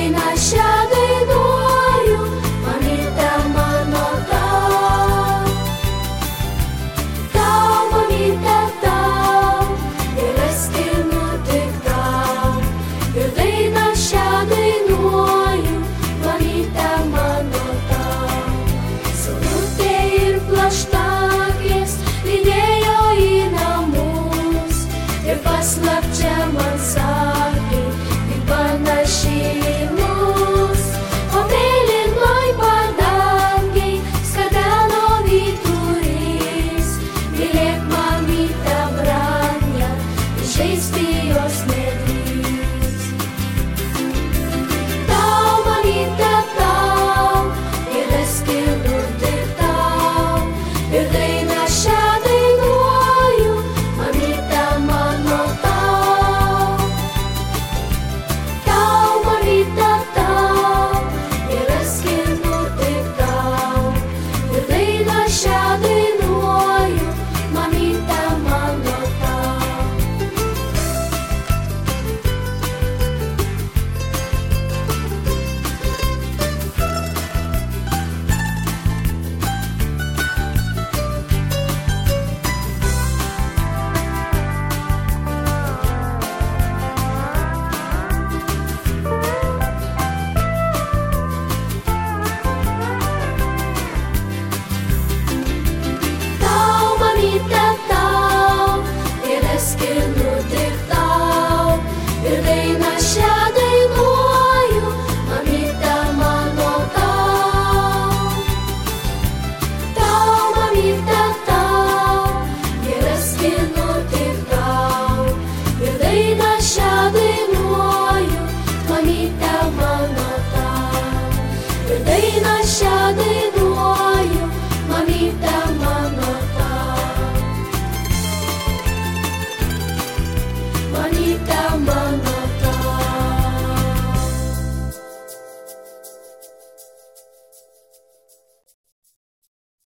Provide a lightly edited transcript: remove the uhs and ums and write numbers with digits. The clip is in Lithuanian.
dainą šią dainuoju, mamyte mano tau. Tau, mamyte, tau, ir skinu tik tau. Ir dainą šią dainuoju, mamyte mano tau. Saulutė ir plaštakės lydėjo į namus ir paslapčia man sakė, kaip panaši į mus. O mėlynoj padangiai skardeno vyturys. Mylėk mamytę brangią, įžeisti jos nedrįs. Tau, mamyte, tau, ir skinu tik tau. Ir dainą šią dainuoju, mamyte mano tau. Tau, mamyte, tau, ir skinu tik tau. Ir dainą šią dainuoju, mamyte mano tau. Tau, mamyte, tau, ir skinu tik tau. Ir dainą šią dainuoju, mamyte mano tau. Tau, mamyte, tau, ir skinu tik tau. Ir dainą šią dainuoju, mamyte mano tau. Ir dainą šią dainuoju.